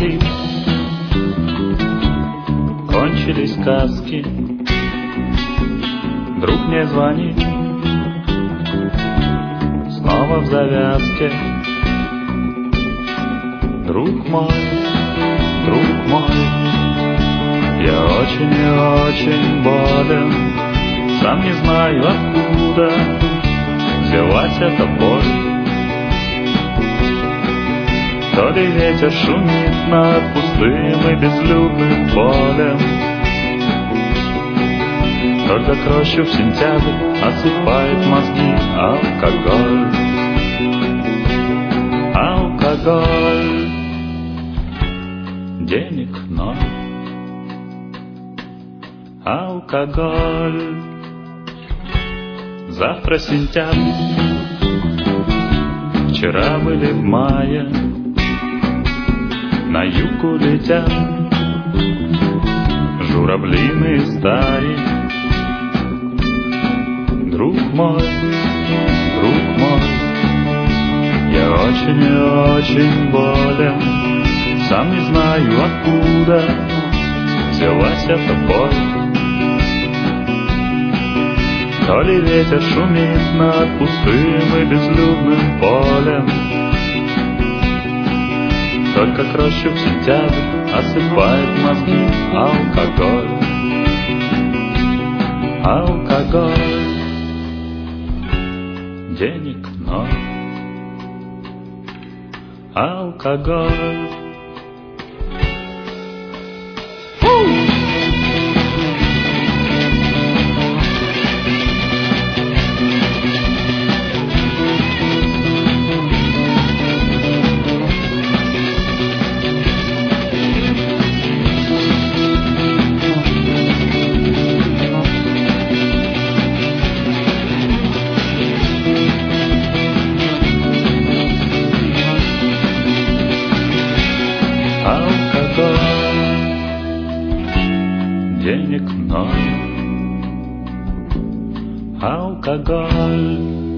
ушли, кончились сказки. Друг мне звонит, снова в завязке. Друг мой, я очень и очень болен, сам не знаю откуда взялась эта боль. То ли ветер шумит над пустым и безлюдным полем, только к рощу в сентябрь осыпает мозги алкоголь. Алкоголь, денег ноль. Алкоголь, завтра сентябрь. Вчера были в мае, на юг улетят журавлиные стаи. Друг мой, я очень и очень болен, сам не знаю откуда взялась эта боль. То ли ветер шумит над пустым и безлюдным полем, только к рощу в сентябрь осыпает мозги алкоголь. Алкоголь, денег ноль. Алкоголь. Денег ноль. Алкоголь.